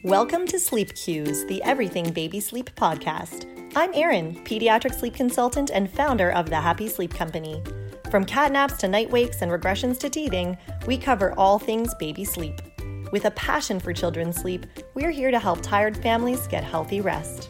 Welcome to Sleep Cues, the Everything Baby Sleep podcast. I'm Erin, pediatric sleep consultant and founder of the Happy Sleep Company. From cat naps to night wakes and regressions to teething, we cover all things baby sleep. With a passion for children's sleep, we're here to help tired families get healthy rest.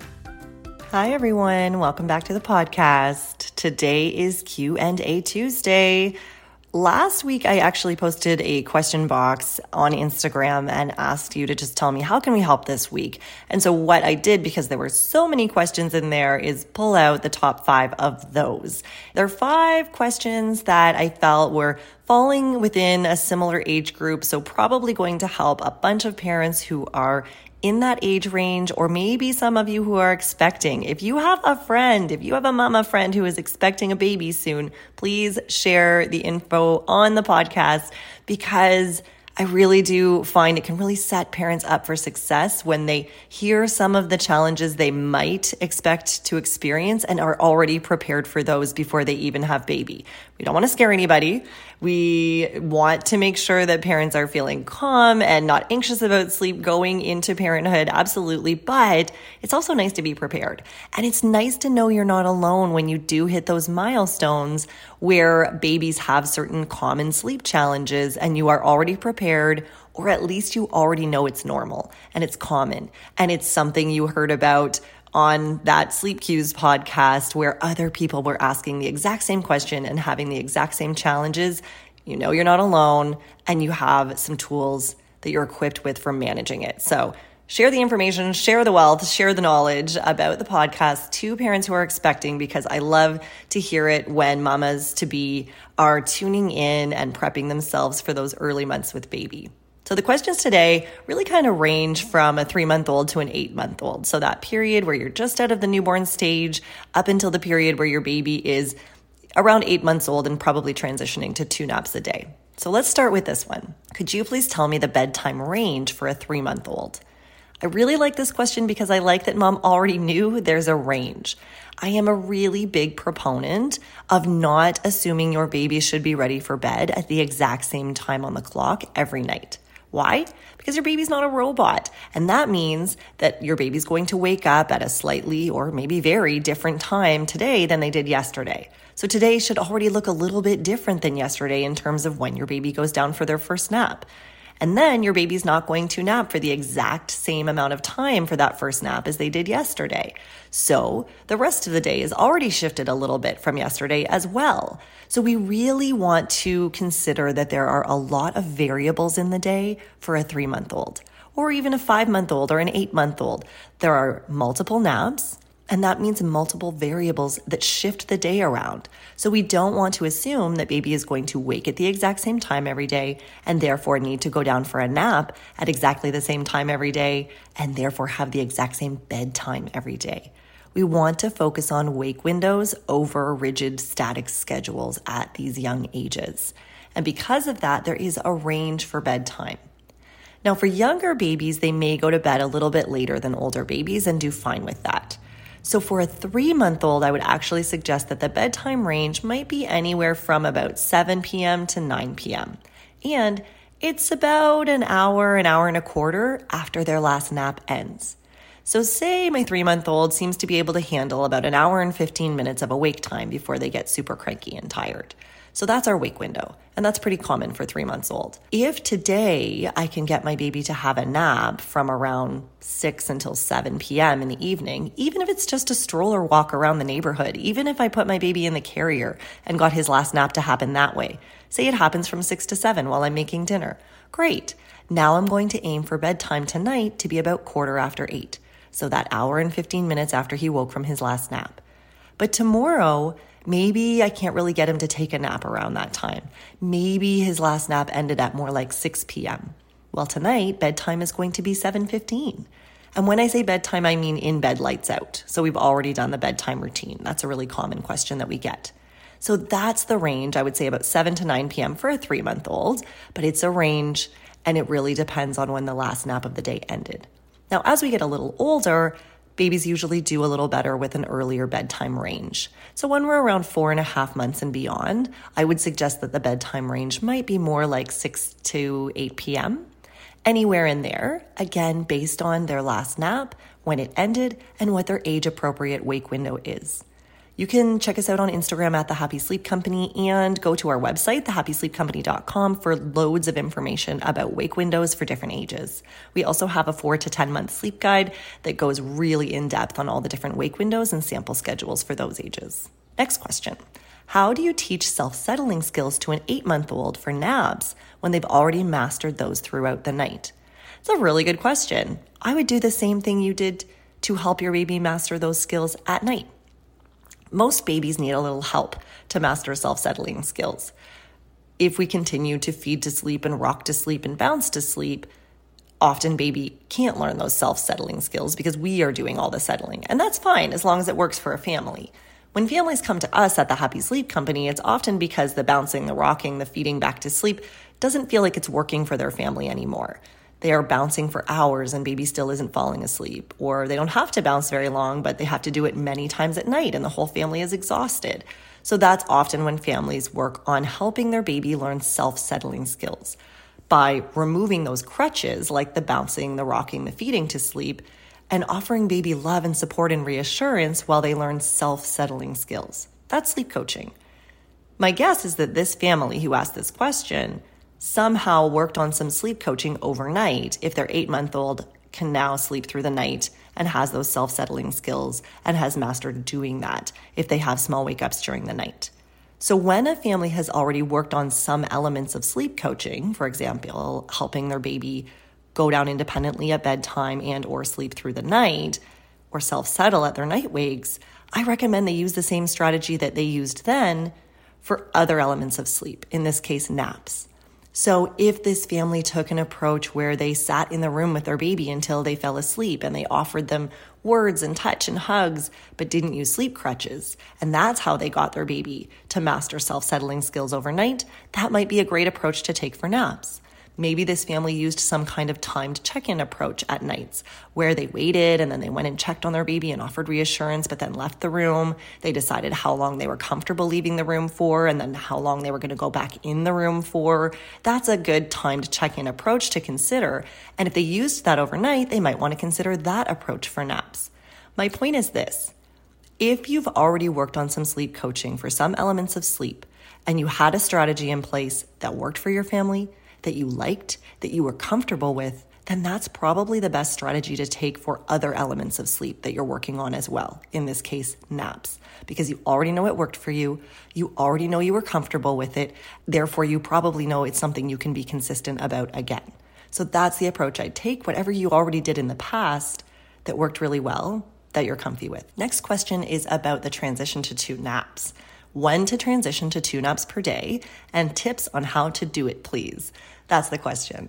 Hi everyone, welcome back to the podcast. Today is Q&A Tuesday. Last week, I actually posted a question box on Instagram and asked you to just tell me, how can we help this week? And so what I did, because there were so many questions in there, is pull out the top 5 of those. There are 5 questions that I felt were falling within a similar age group, so probably going to help a bunch of parents who are in that age range, or maybe some of you who are expecting. If you have a mama friend who is expecting a baby soon, please share the info on the podcast, because I really do find it can really set parents up for success when they hear some of the challenges they might expect to experience and are already prepared for those before they even have baby. We don't want to scare anybody. We want to make sure that parents are feeling calm and not anxious about sleep going into parenthood, absolutely. But it's also nice to be prepared. And it's nice to know you're not alone when you do hit those milestones where babies have certain common sleep challenges and you are already prepared, or at least you already know it's normal and it's common and it's something you heard about on that Sleep Cues podcast where other people were asking the exact same question and having the exact same challenges. You know you're not alone and you have some tools that you're equipped with for managing it. So share the information, share the wealth, share the knowledge about the podcast to parents who are expecting, because I love to hear it when mamas to be are tuning in and prepping themselves for those early months with baby. So the questions today really kind of range from a 3-month-old to an 8-month-old. So that period where you're just out of the newborn stage up until the period where your baby is around 8 months old and probably transitioning to 2 naps a day. So let's start with this one. Could you please tell me the bedtime range for a 3-month-old? I really like this question because I like that mom already knew there's a range. I am a really big proponent of not assuming your baby should be ready for bed at the exact same time on the clock every night. Why? Because your baby's not a robot. And that means that your baby's going to wake up at a slightly or maybe very different time today than they did yesterday. So today should already look a little bit different than yesterday in terms of when your baby goes down for their first nap. And then your baby's not going to nap for the exact same amount of time for that first nap as they did yesterday. So the rest of the day is already shifted a little bit from yesterday as well. So we really want to consider that there are a lot of variables in the day for a 3-month-old, or even a 5-month-old or an 8-month-old. There are multiple naps, and that means multiple variables that shift the day around. So we don't want to assume that baby is going to wake at the exact same time every day and therefore need to go down for a nap at exactly the same time every day and therefore have the exact same bedtime every day. We want to focus on wake windows over rigid static schedules at these young ages. And because of that, there is a range for bedtime. Now, for younger babies, they may go to bed a little bit later than older babies and do fine with that. So for a 3-month-old, I would actually suggest that the bedtime range might be anywhere from about 7 p.m. to 9 p.m. And it's about an hour and a quarter after their last nap ends. So say my 3-month-old seems to be able to handle about an hour and 15 minutes of awake time before they get super cranky and tired. So that's our wake window, and that's pretty common for 3 months old. If today I can get my baby to have a nap from around 6 until 7 p.m. in the evening, even if it's just a stroller walk around the neighborhood, even if I put my baby in the carrier and got his last nap to happen that way, say it happens from 6 to 7 while I'm making dinner, great. Now I'm going to aim for bedtime tonight to be about 8:15. So that hour and 15 minutes after he woke from his last nap. But tomorrow, maybe I can't really get him to take a nap around that time. Maybe his last nap ended at more like 6 p.m. Well, tonight, bedtime is going to be 7:15. And when I say bedtime, I mean in bed, lights out. So we've already done the bedtime routine. That's a really common question that we get. So that's the range. I would say about 7 to 9 p.m. for a 3-month-old, but it's a range and it really depends on when the last nap of the day ended. Now, as we get a little older, babies usually do a little better with an earlier bedtime range. So when we're around 4.5 months and beyond, I would suggest that the bedtime range might be more like 6 to 8 p.m. Anywhere in there, again, based on their last nap, when it ended, and what their age-appropriate wake window is. You can check us out on Instagram at The Happy Sleep Company and go to our website, thehappysleepcompany.com, for loads of information about wake windows for different ages. We also have a 4 to 10 month sleep guide that goes really in depth on all the different wake windows and sample schedules for those ages. Next question. How do you teach self-settling skills to an 8-month-old for naps when they've already mastered those throughout the night? It's a really good question. I would do the same thing you did to help your baby master those skills at night. Most babies need a little help to master self-settling skills. If we continue to feed to sleep and rock to sleep and bounce to sleep, often baby can't learn those self-settling skills because we are doing all the settling. And that's fine as long as it works for a family. When families come to us at the Happy Sleep Company, it's often because the bouncing, the rocking, the feeding back to sleep doesn't feel like it's working for their family anymore. They are bouncing for hours and baby still isn't falling asleep. Or they don't have to bounce very long, but they have to do it many times at night and the whole family is exhausted. So that's often when families work on helping their baby learn self-settling skills by removing those crutches like the bouncing, the rocking, the feeding to sleep, and offering baby love and support and reassurance while they learn self-settling skills. That's sleep coaching. My guess is that this family who asked this question somehow worked on some sleep coaching overnight if their 8-month-old can now sleep through the night and has those self-settling skills and has mastered doing that if they have small wake-ups during the night. So when a family has already worked on some elements of sleep coaching, for example, helping their baby go down independently at bedtime and or sleep through the night or self-settle at their night wakes, I recommend they use the same strategy that they used then for other elements of sleep, in this case, naps. So if this family took an approach where they sat in the room with their baby until they fell asleep and they offered them words and touch and hugs, but didn't use sleep crutches, and that's how they got their baby to master self-settling skills overnight, that might be a great approach to take for naps. Maybe this family used some kind of timed check-in approach at nights where they waited and then they went and checked on their baby and offered reassurance, but then left the room. They decided how long they were comfortable leaving the room for and then how long they were going to go back in the room for. That's a good timed check-in approach to consider. And if they used that overnight, they might want to consider that approach for naps. My point is this. If you've already worked on some sleep coaching for some elements of sleep and you had a strategy in place that worked for your family, that you liked, that you were comfortable with, then that's probably the best strategy to take for other elements of sleep that you're working on as well. In this case, naps, because you already know it worked for you. You already know you were comfortable with it. Therefore, you probably know it's something you can be consistent about again. So that's the approach I'd take. Whatever you already did in the past that worked really well, that you're comfy with. Next question is about the transition to 2 naps. When to transition to 2 naps per day, and tips on how to do it, please. That's the question.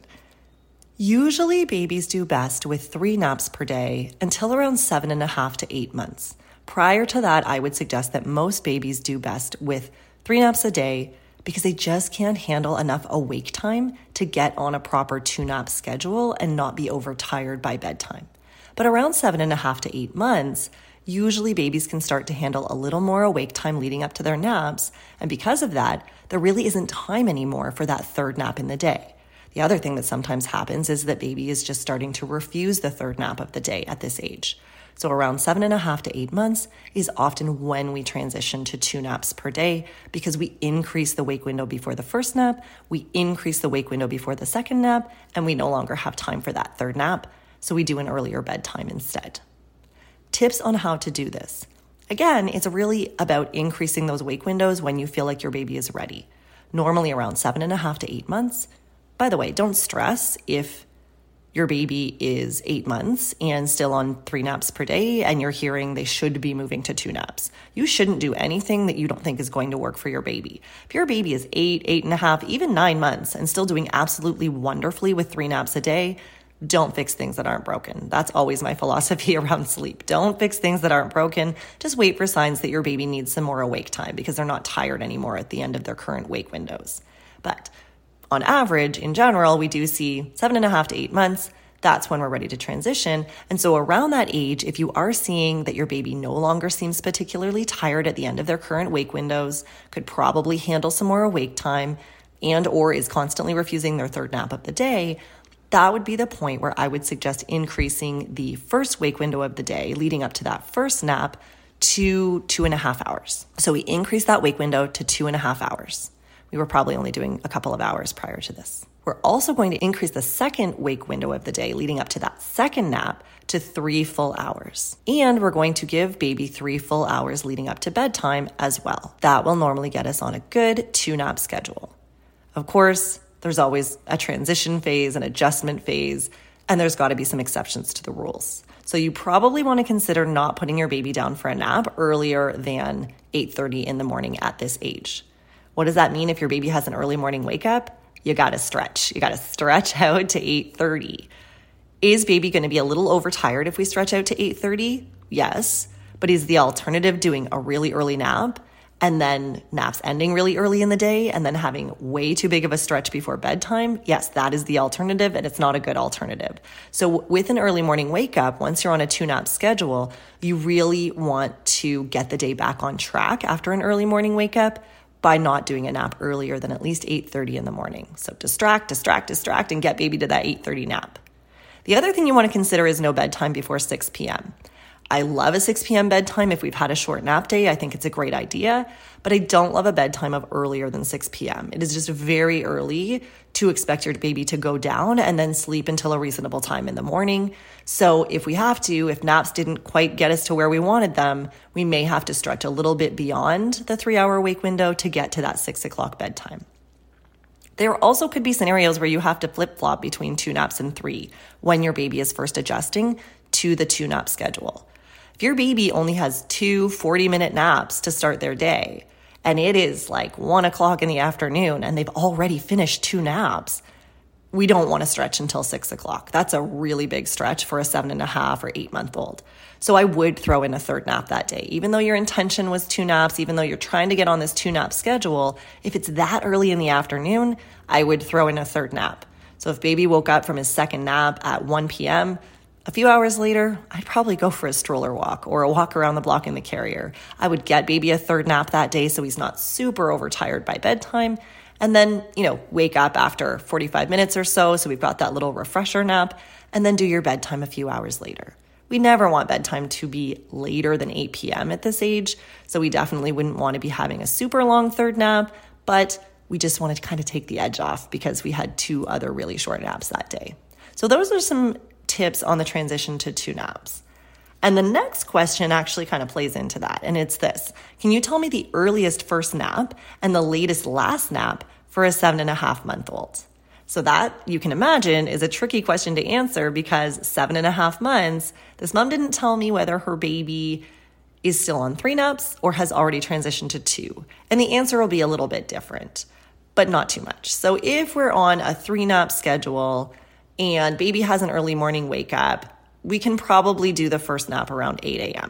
Usually babies do best with 3 naps per day until around 7.5 to 8 months. Prior to that, I would suggest that most babies do best with 3 naps a day because they just can't handle enough awake time to get on a proper 2 nap schedule and not be overtired by bedtime. But around 7.5 to 8 months, usually babies can start to handle a little more awake time leading up to their naps, and because of that, there really isn't time anymore for that 3rd nap in the day. The other thing that sometimes happens is that baby is just starting to refuse the 3rd nap of the day at this age. So around 7.5 to 8 months is often when we transition to 2 naps per day because we increase the wake window before the 1st nap, we increase the wake window before the 2nd nap, and we no longer have time for that 3rd nap, so we do an earlier bedtime instead. Tips on how to do this. Again, it's really about increasing those wake windows when you feel like your baby is ready. Normally around 7.5 to 8 months. By the way, don't stress if your baby is 8 months and still on 3 naps per day and you're hearing they should be moving to 2 naps. You shouldn't do anything that you don't think is going to work for your baby. If your baby is 8, 8.5, even 9 months and still doing absolutely wonderfully with 3 naps a day, don't fix things that aren't broken. That's always my philosophy around sleep. Don't fix things that aren't broken. Just wait for signs that your baby needs some more awake time because they're not tired anymore at the end of their current wake windows. But on average, in general, we do see 7.5 to 8 months. That's when we're ready to transition. And so around that age, if you are seeing that your baby no longer seems particularly tired at the end of their current wake windows, could probably handle some more awake time, and or is constantly refusing their 3rd nap of the day, that would be the point where I would suggest increasing the first wake window of the day leading up to that first nap to 2.5 hours. So we increased that wake window to 2.5 hours. We were probably only doing a couple of hours prior to this. We're also going to increase the second wake window of the day leading up to that second nap to 3 full hours. And we're going to give baby 3 full hours leading up to bedtime as well. That will normally get us on a good 2-nap schedule. Of course, there's always a transition phase, an adjustment phase, and there's got to be some exceptions to the rules. So you probably want to consider not putting your baby down for a nap earlier than 8:30 in the morning at this age. What does that mean if your baby has an early morning wake up? You got to stretch. You got to stretch out to 8:30. Is baby going to be a little overtired if we stretch out to 8:30? Yes. But is the alternative doing a really early nap and then naps ending really early in the day and then having way too big of a stretch before bedtime? Yes, that is the alternative, and it's not a good alternative. So with an early morning wake up, once you're on a 2-nap schedule, you really want to get the day back on track after an early morning wake up by not doing a nap earlier than at least 8:30 in the morning. So distract, and get baby to that 8:30 nap. The other thing you want to consider is no bedtime before 6 p.m. I love a 6 p.m. bedtime if we've had a short nap day. I think it's a great idea, but I don't love a bedtime of earlier than 6 p.m. It is just very early to expect your baby to go down and then sleep until a reasonable time in the morning. So if if naps didn't quite get us to where we wanted them, we may have to stretch a little bit beyond the 3-hour wake window to get to that 6 o'clock bedtime. There also could be scenarios where you have to flip-flop between 2 naps and 3 when your baby is first adjusting to the 2-nap schedule. If your baby only has 2 40-minute naps to start their day, and it is like 1 o'clock in the afternoon and they've already finished 2 naps, we don't want to stretch until 6 o'clock. That's a really big stretch for a 7.5 or 8-month-old. So I would throw in a 3rd nap that day. Even though your intention was 2 naps, even though you're trying to get on this 2-nap schedule, if it's that early in the afternoon, I would throw in a 3rd nap. So if baby woke up from his 2nd nap at 1 p.m., a few hours later, I'd probably go for a stroller walk or a walk around the block in the carrier. I would get baby a 3rd nap that day so he's not super overtired by bedtime. And then, wake up after 45 minutes or so we've got that little refresher nap, and then do your bedtime a few hours later. We never want bedtime to be later than 8 p.m. at this age, so we definitely wouldn't want to be having a super long 3rd nap, but we just wanted to kind of take the edge off because we had 2 other really short naps that day. So those are some tips on the transition to 2 naps. And the next question actually kind of plays into that, and it's this. Can you tell me the earliest first nap and the latest last nap for a 7.5-month-old? So that, you can imagine, is a tricky question to answer because 7.5 months, this mom didn't tell me whether her baby is still on 3 naps or has already transitioned to 2. And the answer will be a little bit different, but not too much. So if we're on a 3-nap schedule and baby has an early morning wake up, we can probably do the first nap around 8 a.m.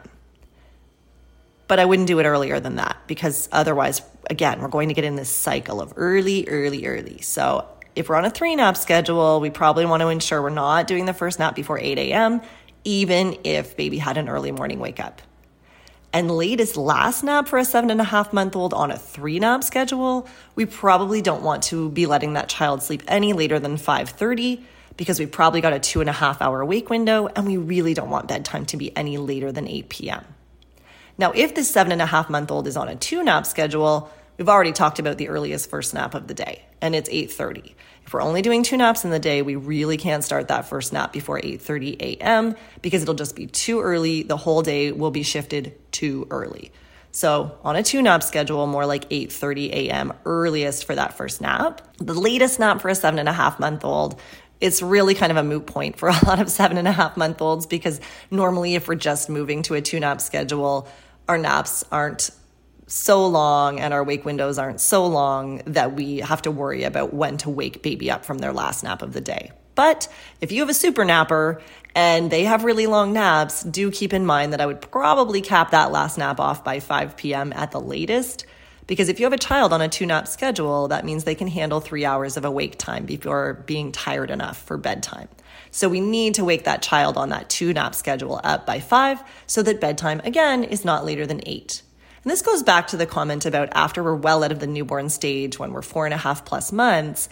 But I wouldn't do it earlier than that because otherwise, again, we're going to get in this cycle of early. So if we're on a 3-nap schedule, we probably want to ensure we're not doing the first nap before 8 a.m., even if baby had an early morning wake up. And latest last nap for a 7.5-month-old on a 3-nap schedule, we probably don't want to be letting that child sleep any later than 5:30 because we've probably got a 2.5-hour wake window, and we really don't want bedtime to be any later than 8 p.m. Now, if this 7.5-month-old is on a 2-nap schedule, we've already talked about the earliest first nap of the day, and it's 8:30. If we're only doing 2 naps in the day, we really can't start that first nap before 8:30 a.m. because it'll just be too early. The whole day will be shifted too early. So on a 2-nap schedule, more like 8:30 a.m. earliest for that first nap. The latest nap for a 7.5-month-old, it's really kind of a moot point for a lot of 7.5-month-olds because normally if we're just moving to a 2-nap schedule, our naps aren't so long and our wake windows aren't so long that we have to worry about when to wake baby up from their last nap of the day. But if you have a super napper and they have really long naps, do keep in mind that I would probably cap that last nap off by 5 p.m. at the latest. Because if you have a child on a 2-nap schedule, that means they can handle 3 hours of awake time before being tired enough for bedtime. So we need to wake that child on that 2-nap schedule up by 5 so that bedtime, again, is not later than 8. And this goes back to the comment about after we're well out of the newborn stage, when we're 4.5+ months,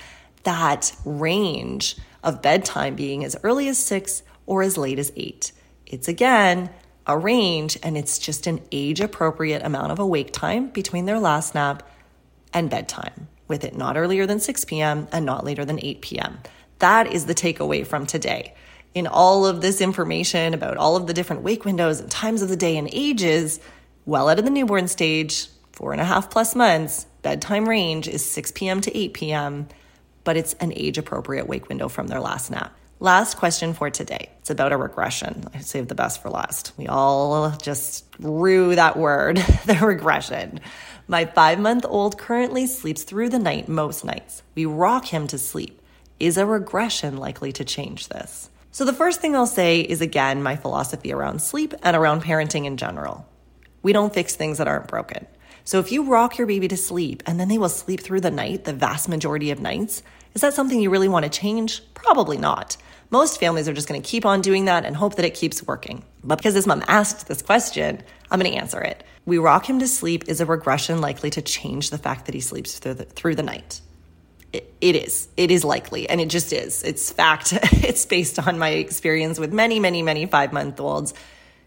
that range of bedtime being as early as 6 or as late as 8. It's again a range, and it's just an age-appropriate amount of awake time between their last nap and bedtime, with it not earlier than 6 p.m. and not later than 8 p.m. That is the takeaway from today. In all of this information about all of the different wake windows and times of the day and ages, well out of the newborn stage, 4.5 plus months, bedtime range is 6 p.m. to 8 p.m., but it's an age-appropriate wake window from their last nap. Last question for today. It's about a regression. I saved the best for last. We all just rue that word, the regression. My 5-month-old currently sleeps through the night most nights. We rock him to sleep. Is a regression likely to change this? So the first thing I'll say is, again, my philosophy around sleep and around parenting in general. We don't fix things that aren't broken. So if you rock your baby to sleep and then they will sleep through the night, the vast majority of nights, is that something you really want to change? Probably not. Most families are just going to keep on doing that and hope that it keeps working. But because this mom asked this question, I'm going to answer it. We rock him to sleep. Is a regression likely to change the fact that he sleeps through the night? It is. It is likely, and it just is. It's fact. It's based on my experience with many, many, many 5-month-olds.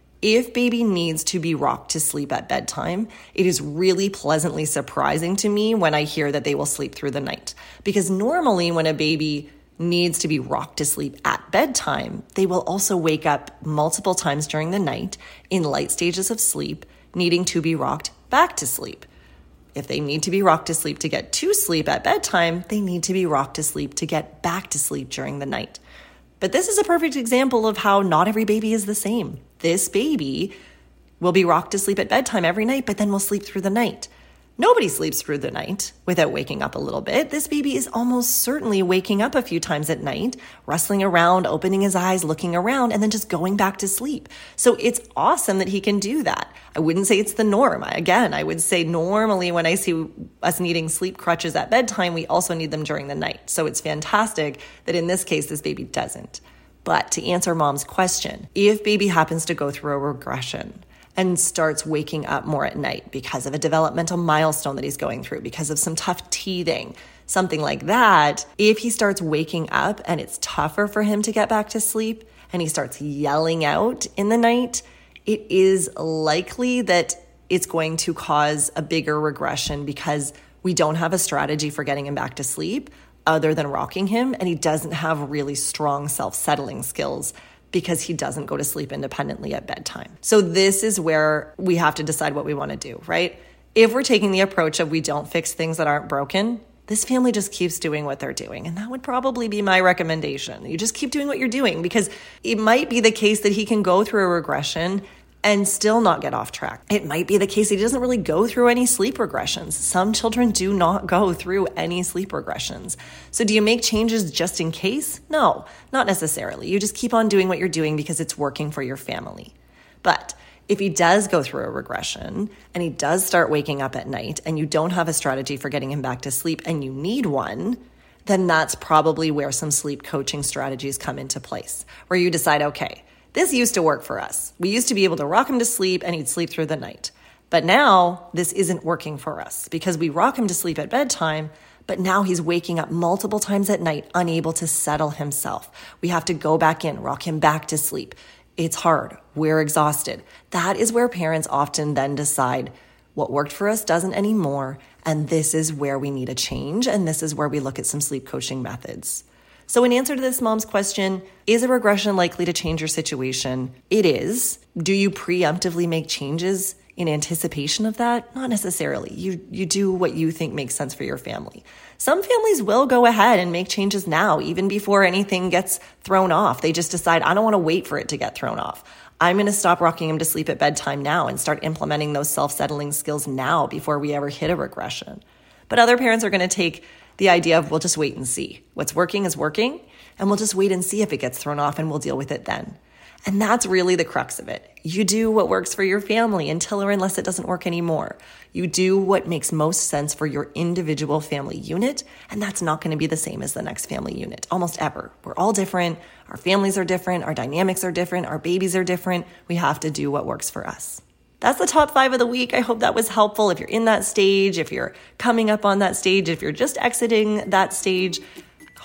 If baby needs to be rocked to sleep at bedtime, it is really pleasantly surprising to me when I hear that they will sleep through the night. Because normally when a baby needs to be rocked to sleep at bedtime, they will also wake up multiple times during the night in light stages of sleep, needing to be rocked back to sleep. If they need to be rocked to sleep to get to sleep at bedtime, they need to be rocked to sleep to get back to sleep during the night. But this is a perfect example of how not every baby is the same. This baby will be rocked to sleep at bedtime every night, but then will sleep through the night. Nobody sleeps through the night without waking up a little bit. This baby is almost certainly waking up a few times at night, rustling around, opening his eyes, looking around, and then just going back to sleep. So it's awesome that he can do that. I wouldn't say it's the norm. Again, I would say normally when I see us needing sleep crutches at bedtime, we also need them during the night. So it's fantastic that in this case, this baby doesn't. But to answer mom's question, if baby happens to go through a regression and starts waking up more at night because of a developmental milestone that he's going through, because of some tough teething, something like that, if he starts waking up and it's tougher for him to get back to sleep and he starts yelling out in the night, it is likely that it's going to cause a bigger regression because we don't have a strategy for getting him back to sleep other than rocking him, and he doesn't have really strong self-settling skills because he doesn't go to sleep independently at bedtime. So this is where we have to decide what we want to do, right? If we're taking the approach of we don't fix things that aren't broken, this family just keeps doing what they're doing. And that would probably be my recommendation. You just keep doing what you're doing, because it might be the case that he can go through a regression and still not get off track. It might be the case he doesn't really go through any sleep regressions. Some children do not go through any sleep regressions. So do you make changes just in case? No, not necessarily. You just keep on doing what you're doing because it's working for your family. But if he does go through a regression and he does start waking up at night and you don't have a strategy for getting him back to sleep and you need one, then that's probably where some sleep coaching strategies come into place, where you decide, okay, this used to work for us. We used to be able to rock him to sleep and he'd sleep through the night. But now this isn't working for us because we rock him to sleep at bedtime, but now he's waking up multiple times at night, unable to settle himself. We have to go back in, rock him back to sleep. It's hard. We're exhausted. That is where parents often then decide what worked for us doesn't anymore. And this is where we need a change. And this is where we look at some sleep coaching methods. So in answer to this mom's question, is a regression likely to change your situation? It is. Do you preemptively make changes in anticipation of that? Not necessarily. You do what you think makes sense for your family. Some families will go ahead and make changes now, even before anything gets thrown off. They just decide, I don't want to wait for it to get thrown off. I'm going to stop rocking him to sleep at bedtime now and start implementing those self-settling skills now before we ever hit a regression. But other parents are going to take the idea of we'll just wait and see. What's working is working, and we'll just wait and see if it gets thrown off and we'll deal with it then. And that's really the crux of it. You do what works for your family until or unless it doesn't work anymore. You do what makes most sense for your individual family unit, and that's not going to be the same as the next family unit, almost ever. We're all different. Our families are different. Our dynamics are different. Our babies are different. We have to do what works for us. That's the top 5 of the week. I hope that was helpful. If you're in that stage, if you're coming up on that stage, if you're just exiting that stage,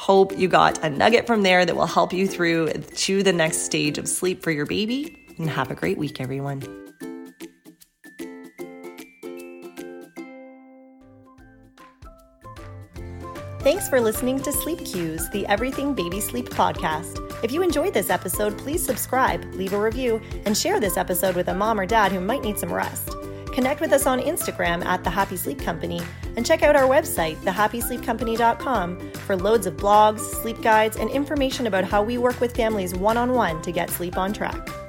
Hope you got a nugget from there that will help you through to the next stage of sleep for your baby. And have a great week, everyone. Thanks for listening to Sleep Cues, the Everything Baby Sleep podcast. If you enjoyed this episode, please subscribe, leave a review, and share this episode with a mom or dad who might need some rest. Connect with us on Instagram at The Happy Sleep Company, and check out our website, thehappysleepcompany.com, for loads of blogs, sleep guides, and information about how we work with families one-on-one to get sleep on track.